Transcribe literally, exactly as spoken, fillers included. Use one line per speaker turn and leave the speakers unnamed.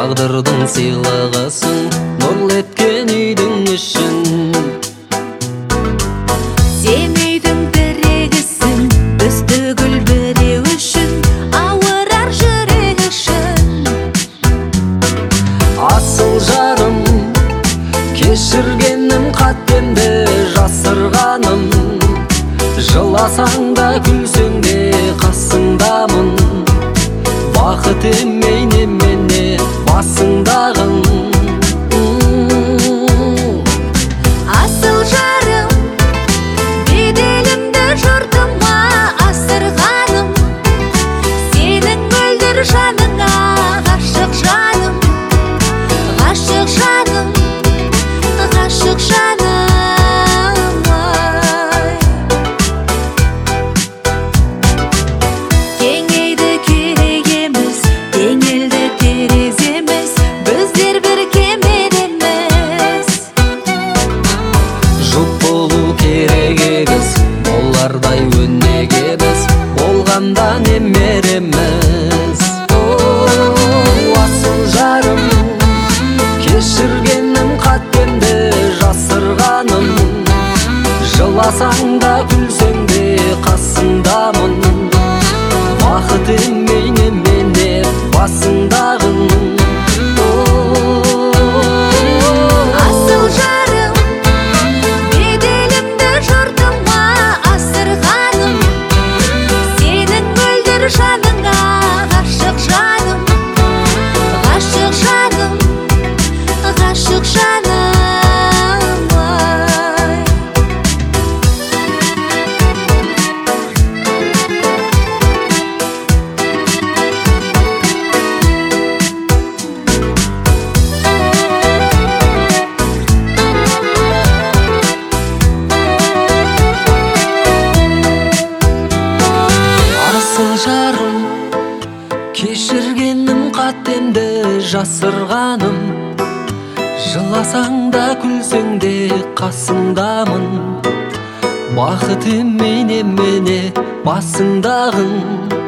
тағдырдың сыйлығысың, нұрлы еткен үйдің ішін.
Сен үйдің тірегісің, біз түгіл біреу үшін, ауырар жүрек үшін.
Асыл жарым, кешіргенім қатемді жасырғаным, жыласаң да күлсең де қасыңдамын. Бақыт емей немене басыңдағын.
Асыл жарым, беделімді жұртыма асырғаным, сенің мөлдір жаныңа ғашық жаным, ғашық жаным, ғашық жаным. Кеңейді керек емес, теңелді тереземіз, біздер бір кемедеміз.
Жұп болу керек егіз, болардай өнеге біз, болғанда немереміз. Асыл жарым, кешіргенім қатемді жасырғаным, жыласаң да күлсең де қасыңдамын. Бақыт емей немене басыңдағын.
Асыл жарым, беделімді жұртыма асырғаным, сенің мөлдір жаныңа ғашық жаным, ғашық жаным, ғашық жаным.
Асыл жарым, кешіргенім қатемді жасырғаным, жыласаң да күлсең де қасыңдамын. Бақыт емей немене басыңдағын.